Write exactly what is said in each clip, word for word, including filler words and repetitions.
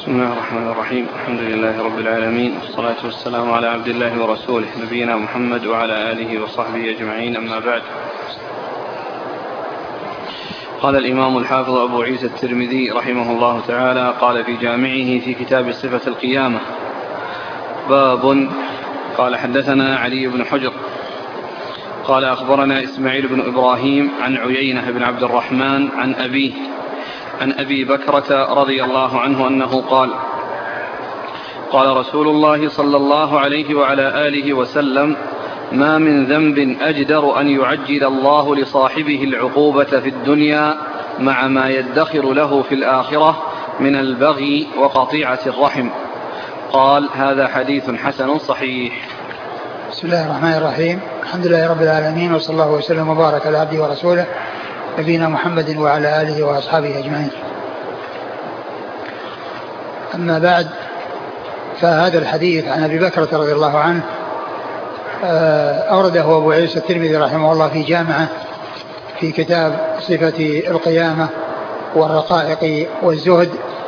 بسم الله الرحمن الرحيم. الحمد لله رب العالمين، والصلاة والسلام على عبد الله ورسوله نبينا محمد وعلى آله وصحبه أجمعين، أما بعد. قال الإمام الحافظ أبو عيسى الترمذي رحمه الله تعالى قال في جامعه في كتاب صفة القيامة: باب. قال حدثنا علي بن حجر قال أخبرنا إسماعيل بن إبراهيم عن عيينة بن عبد الرحمن عن أبيه عن أبي بكرة رضي الله عنه أنه قال: قال رسول الله صلى الله عليه وعلى آله وسلم: ما من ذنب أجدر أن يعجل الله لصاحبه العقوبة في الدنيا مع ما يدخر له في الآخرة من البغي وقطيعة الرحم. قال: هذا حديث حسن صحيح. بسم الله الرحمن الرحيم. الحمد لله رب العالمين، وصلى الله وسلم وبارك على عبده ورسوله نبينا محمد وعلى آله وأصحابه أجمعين. أما بعد، فهذا الحديث عن أبي بكرة رضي الله عنه أورده أبو عيسى الترمذي رحمه الله في جامعه في كتاب صفة القيامة والرقائق والزهد،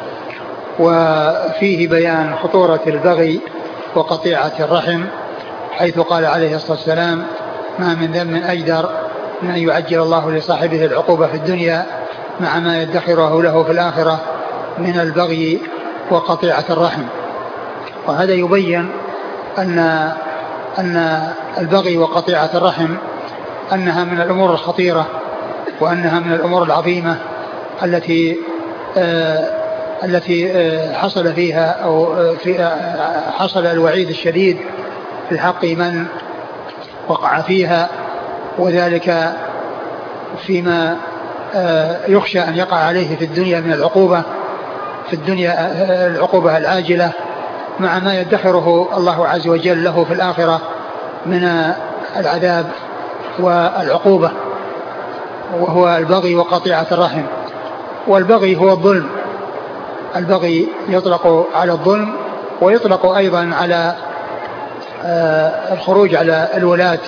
وفيه بيان خطورة البغي وقطيعة الرحم، حيث قال عليه الصلاة والسلام: ما من ذنب أجدر من أن يعجل الله لصاحبه العقوبة في الدنيا مع ما يدخره له في الآخرة من البغي وقطيعة الرحم. وهذا يبين أن أن البغي وقطيعة الرحم أنها من الأمور الخطيرة، وأنها من الأمور العظيمة التي آه التي آه حصل فيها أو في آه حصل الوعيد الشديد في حق من وقع فيها، وذلك فيما آه يخشى أن يقع عليه في الدنيا من العقوبة في الدنيا آه العقوبة العاجلة مع ما يدخره الله عز وجل له في الآخرة من العذاب والعقوبة، وهو البغي وقطيعة الرحم. والبغي هو الظلم. البغي يطلق على الظلم، ويطلق أيضا على الخروج على الولاة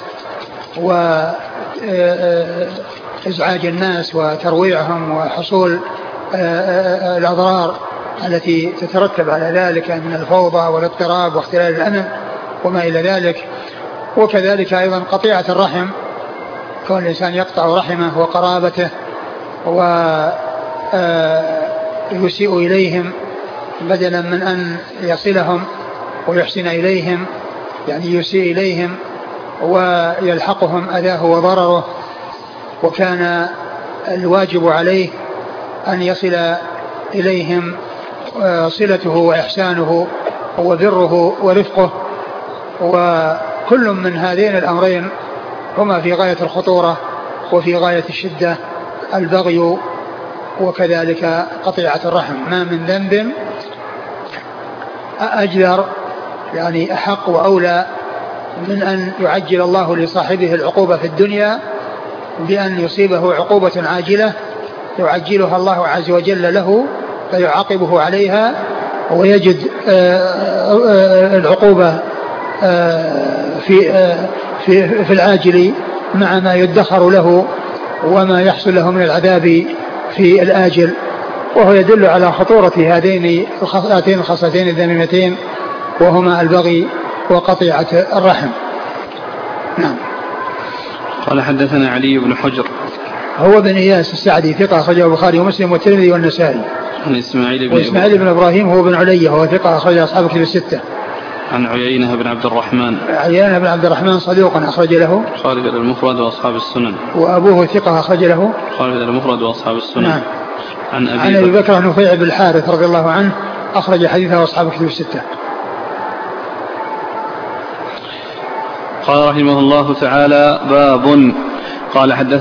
وإزعاج الناس وترويعهم وحصول الأضرار التي تترتب على ذلك من الفوضى والاضطراب واختلال الأمن وما إلى ذلك. وكذلك أيضا قطيعة الرحم، كون الإنسان يقطع رحمه وقرابته ويسيء إليهم بدلا من أن يصلهم ويحسن إليهم، يعني يسيء إليهم ويلحقهم أذاه وضرره. وكان الواجب عليه أن يصل إليهم صلته وإحسانه وبره ورفقه، وكل من هذين الأمرين هما في غاية الخطورة وفي غاية الشدة: البغي وكذلك قطيعة الرحم. ما من ذنب أجدر، يعني أحق وأولى من أن يعجل الله لصاحبه العقوبة في الدنيا بأن يصيبه عقوبة عاجلة يعجلها الله عز وجل له فيعاقبه عليها، ويجد العقوبة في في في العاجل مع ما يدخر له وما يحصل له من العذاب في الآجل. وهو يدل على خطورة هذين هاتين الخصلتين الذميمتين، وهما البغي وقطيعة الرحم. نعم. قال حدثنا علي بن حجر هو بن إياس السعدي ثقة أخرجه البخاري ومسلم والترمذي والنسائي. عن إسماعيل بن وإسماعيل بن إبراهيم هو بن علي هو ثقة أخرج أصحاب الكتب الستة. عن عيينة بن عبد الرحمن عيينة بن عبد الرحمن صدوق أخرج له خالد المفرد وأصحاب السنن. وأبوه ثقة أخرج له خالد المفرد وأصحاب السنن. نعم. عن أبي, عن أبي بكر نفيع بن الحارث رضي الله عنه أخرج حديثه أصحاب الكتب الستة. قال رحمه الله تعالى: باب. قال حدثنا